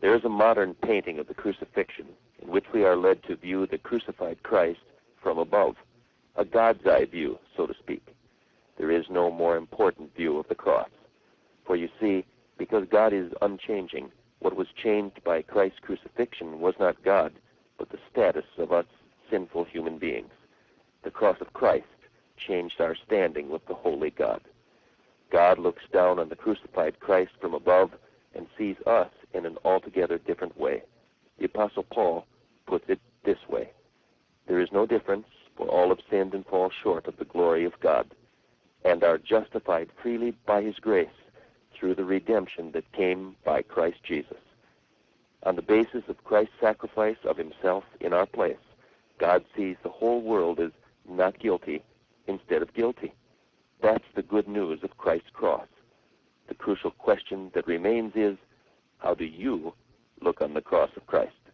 There is a modern painting of the crucifixion in which we are led to view the crucified Christ from above, a God's eye view, so to speak. There is no more important view of the cross. For you see, because God is unchanging, what was changed by Christ's crucifixion was not God, but the status of us sinful human beings. The cross of Christ changed our standing with the holy God. God looks down on the crucified Christ from above and sees us in an altogether different way. The Apostle Paul puts it this way: there is no difference, for all have sinned and fall short of the glory of God, and are justified freely by his grace through the redemption that came by Christ Jesus. On the basis of Christ's sacrifice of himself in our place, God sees the whole world as not guilty instead of guilty. That's the good news of Christ's cross. The crucial question that remains is, how do you look on the cross of Christ?